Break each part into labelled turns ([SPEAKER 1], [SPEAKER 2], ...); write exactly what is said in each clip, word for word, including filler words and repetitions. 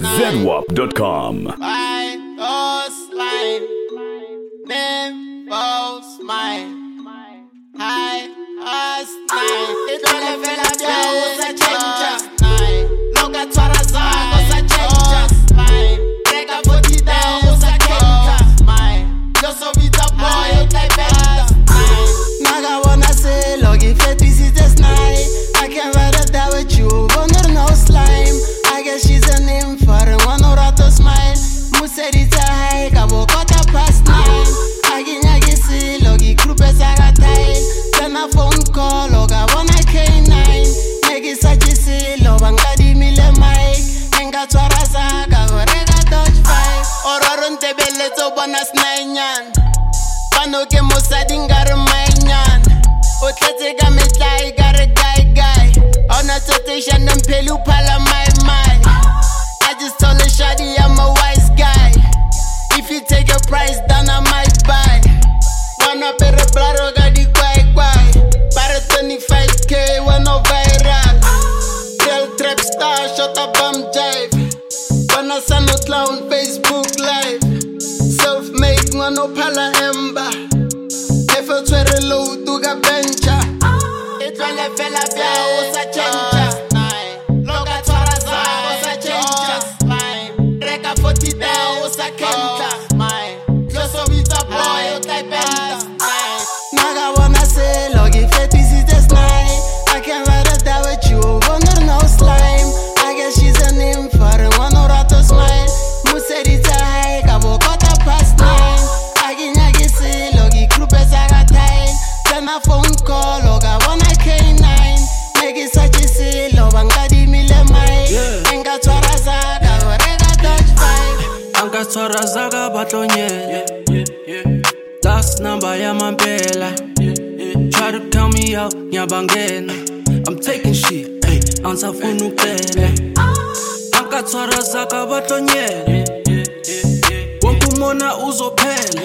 [SPEAKER 1] zedwap dot com.
[SPEAKER 2] I go slime, name false mine. High as nine, it all fell up there was a change. Look at what I saw was a change. Mine, take a body down was a change. Mine, just so beat up boy, you type it. Naga wanna say, log if it is just night. I can't ride it down with you, wonder no slime. I guess she's a name for one or out of smile. Museri high, kabo quarter past nine. Agi nyagi si, logi krupe saga time. Send a phone call, loga wanna K nine. Negi sachi si, lobanga di mile mic. Enga twara saga, gorega dodge five. Ororun tebele to bonus nine yan. Pano ke mosa dingar mainyan. Otlete ga metlai gare guy guy. On a totation and pelu pala my mind. I just told a shawty I'm a wise guy. If you take a price down I might buy. Wanna pay the blood or got the quite quite. Para twenty-five K when no viral. Tell trap star shut up bum jive. Wanna send no clown Facebook live. Self-made one no pala ember. If I try to load to ga bencha. It will a fella bia was a change. Look at what I saw was a change. Reka forty down was a kenta. Mine, just so beat up boy, you type it. Naga wanna say, log if it is just night. I can't ride it down with you, wonder no slime. I guess she's a name for one or out of smile. Museri high, kabo quarter past nine. Agi nyagi si, logi krupe saga time. Send a phone call, loga wanna K nine. Negi sachi si, lobanga di mile mai. Enga twara zaga, gorega dodge five.
[SPEAKER 3] Anka twara zaga batonye. Last number ya mampela. Try to count me out, nyabangena. I'm taking shit, hey, ansa funu pele. Anka twara zaga batonye. Wonkumona uzophela.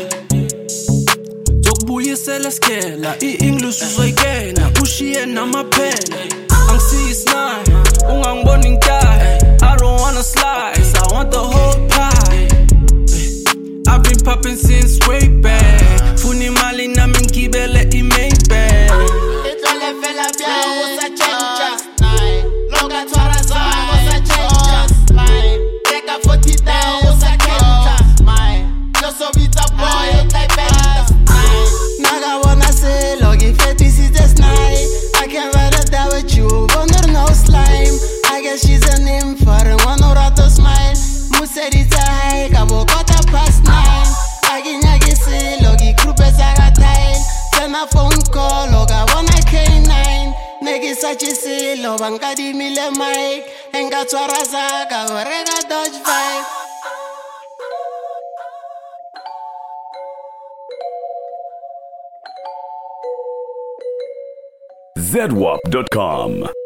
[SPEAKER 3] Zokubuyisela skela, i-English uzoyikena. Ushiye namaphela. Angisi nine, ungangiboni ngitayi. I don't wanna slice, I want the whole pie. I've been popping since way back. Funi mali na mingibele i-Maybach.
[SPEAKER 2] It all a fella bia was a change. Loga twara zaga was a change. Mine, take a forty down was a change. Mine, just so beat up boy, you type it. Naga wanna say, log if it is just night. I can't ride it down with you, wonder no slime. I guess she's a name for one or out of smile. Museri high, kabo quarter past nine. Agi nyagi si, logi krupe saga time. Send a phone call, loga wanna K nine. Negi sachi si, lobanga di mile mic. Enga twara zaga, gorega dodge five.
[SPEAKER 1] zedwap dot com.